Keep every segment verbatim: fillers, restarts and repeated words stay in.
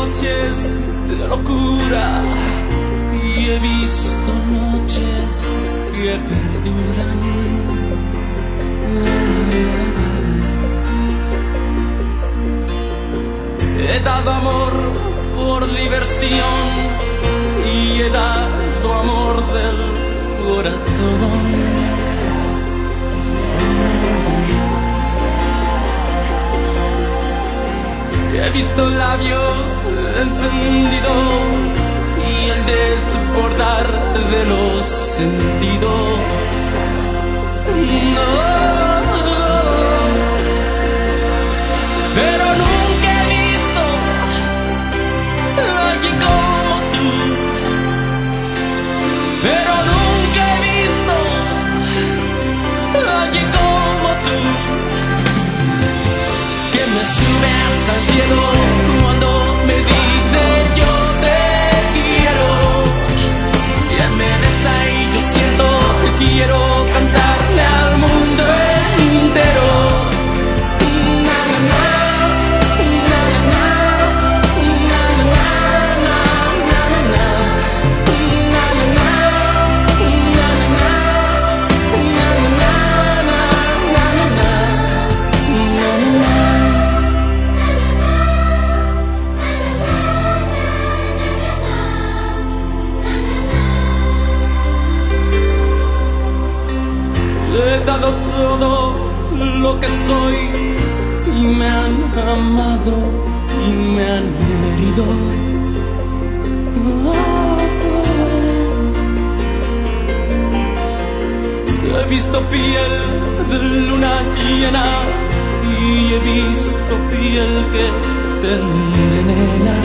noches de locura y he visto noches que perduran. He dado amor por diversión y he dado amor del corazón. He visto labios encendidos y el desbordar de los sentidos. No, pero nunca he visto a alguien como tú. Pero nunca he visto a alguien como tú, que me sube hasta el cielo cuando me dice yo te quiero, que me besa y yo siento que quiero cantarle al mundo entero. Na, na, na, na, na, na, na, na, na, na, na, na, he dado todo lo que soy y me han amado y me han herido. He visto piel de luna llena y he visto piel que te envenena.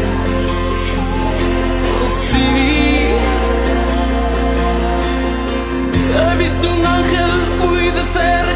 Oh, sí. He visto un ángel muy de cerca